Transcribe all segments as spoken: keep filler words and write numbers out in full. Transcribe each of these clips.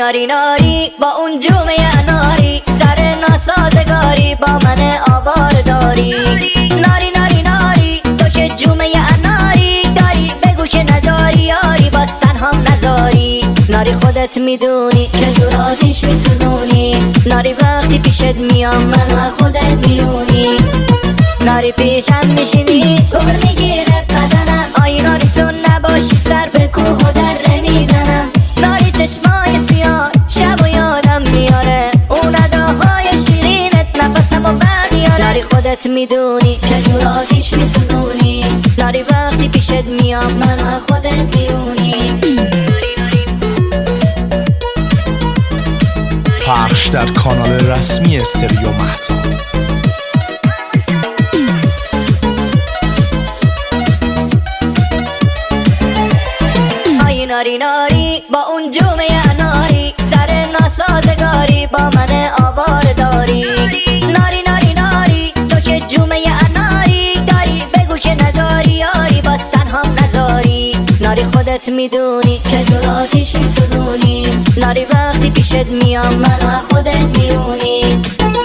ناری ناری با اون جومه ناری، سر ناسازگاری با من آوار داری. ناری ناری ناری تو که جومه ناری داری، بگو که نداری یاری باز تنهام نذاری. ناری خودت میدونی چطور آتیش میسوزونی، ناری وقتی پیشت میام من خودت میرونی. ناری پیشم میشینی گور میگیره بدنم، آی ناری تو نباشی سر به کوه و دره میزنم. ناری چشمای سیاه شب و یادم میاره، اون اداهای شیرینت نفسم و برمیاره. ناری خودت میدونی چطور آتیش میسوزونی، ناری وقتی پیشت میام من خودت میرونی. پخش در کانال رسمی استریو مهتاب. آی ناری ناری با اون جومه ناری، سر ناسازگاری با من آوار داری. ناری ناری ناری تو که جومه ناری داری، بگو که نداری یاری باز تنهام نذاری. ناری خودت میدونی چطور آتیش میسوزونی، ناری وقتی پیشت میام من خودت میرونی.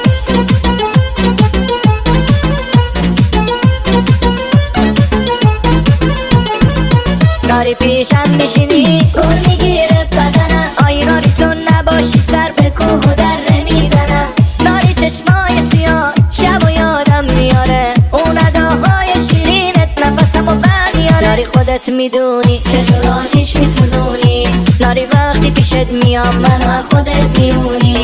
ناری پیشم میشینی گور میگیره بدنم، آی ناری تو نباشی سر به کوه و دره میزنم. ناری چشمای سیاه شب و یادم میاره، اون اداهای شیرینت نفسم و برمیاره. ناری خودت میدونی چطور آتیش میسوزونی، ناری وقتی پیشت میام من خودت میرونی.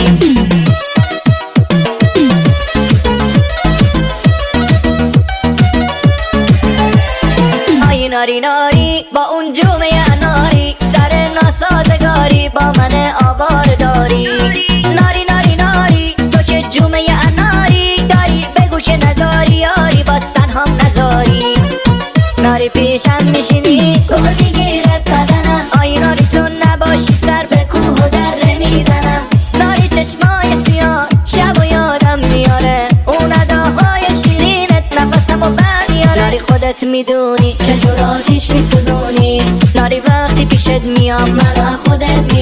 ناری ناری با اون جومه ناری، سر ناسازگاری با من آوار داری. ناری ناری ناری تو که جومه ناری داری، بگو که نداری یاری باز تنهام نذاری. ناری پیشم میشینی گور میگیره بدنم، آی ناری تو نباشی سر به کوه و دره میزنم. ناری چشمای سیاه شب و یادم میاره، اون اداهای شیرینت نفسم و برمیاره. ناری خودت میدونی چطور آتیش میسوزونی، ناری وقتی پیشت میام من خودت